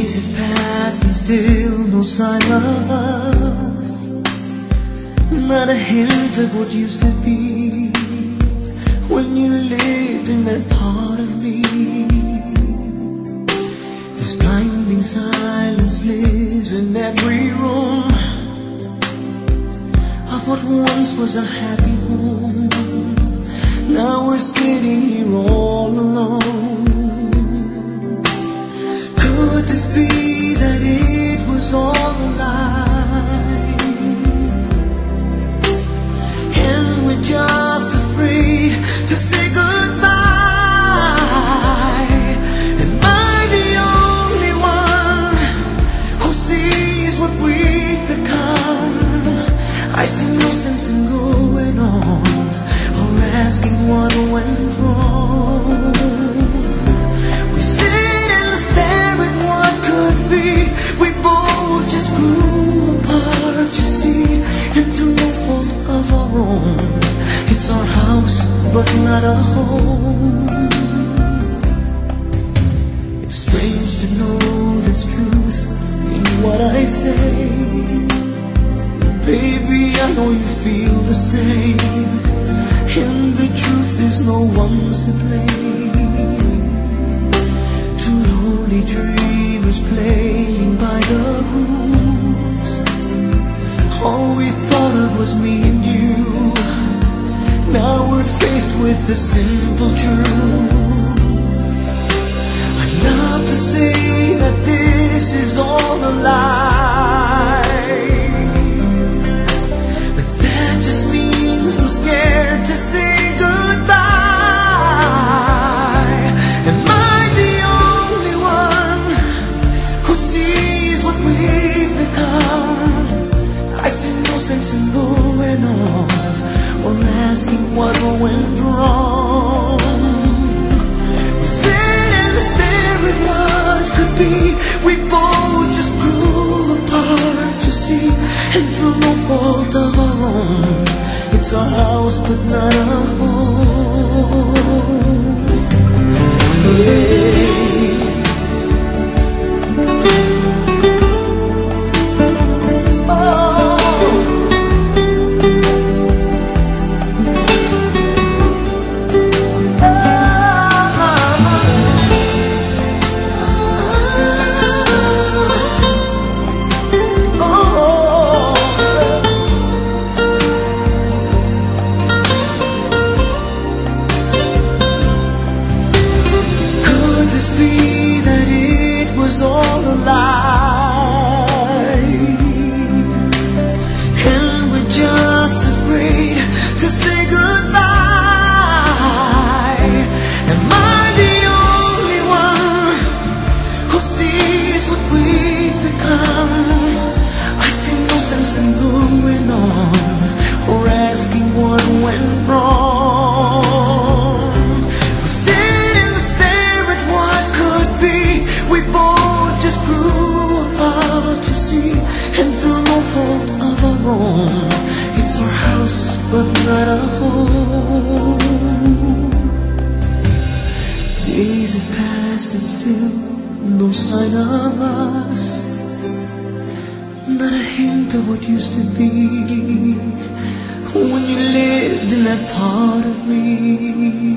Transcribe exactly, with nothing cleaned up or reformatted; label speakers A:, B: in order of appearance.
A: Days have passed and still no sign of us. Not a hint of what used to be when you lived in that part of me. This blinding silence lives in every room of what once was a happy home. Now we're sitting here all alone. Could this be that it was all a lie, and we're just afraid to say goodbye? Am I the only one who sees what we've become? I see no sense in going on or asking what went wrong. We sit and stare at what could be. We both just grew apart, you see, and through no fault of our own. It's our house, but not a home. It's strange to know there's truth in what I say. Baby, I know you feel the same, and the truth is no one's to blame. Two lonely dreamers playing by the rules. All we thought of was me and you. Now we're faced with the simple truth. I'd love to say that this is all a lie, scared to say goodbye. Am I the only one who sees what we've become? I see no sense in going on or asking what went wrong. We sit and stare at what could be. We both just grew apart, you see, and through no fault of our own. It's a house, but not a home. Yeah. All a lie, and we're just afraid to say goodbye. Am I the only one who sees what we've become? I see no sense in going on or asking what went wrong. We sit and stare at what could be. We both just grew apart, you see, and through no fault of our own. It's our house, but not a home. Days have passed and still no sign of us. Not a hint of what used to be when you lived in that part of me.